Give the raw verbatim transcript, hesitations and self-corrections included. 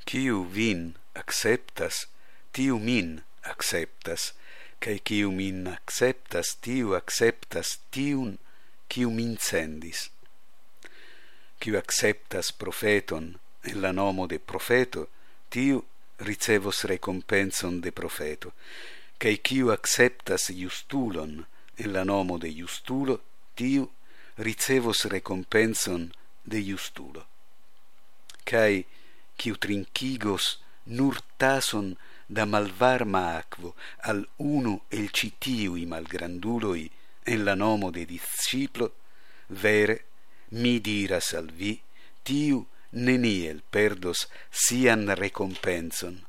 Quiu vin acceptas, tiu min acceptas, cae quiu min acceptas, tiu acceptas tiun quiu min sendis. Quiu acceptas profeton en la nomo de profeto, tiu ricevos recompenson de profeto, cae quiu acceptas justulon en la nomo de justulo, tiu ricevos recompenson de justulo. Cae quiu trincigos nur tason da malvarma aquo al unu el citiui malgranduloi en la nomo de disciplo, vere mi diras al vi, tiu neniel perdos sian recompenson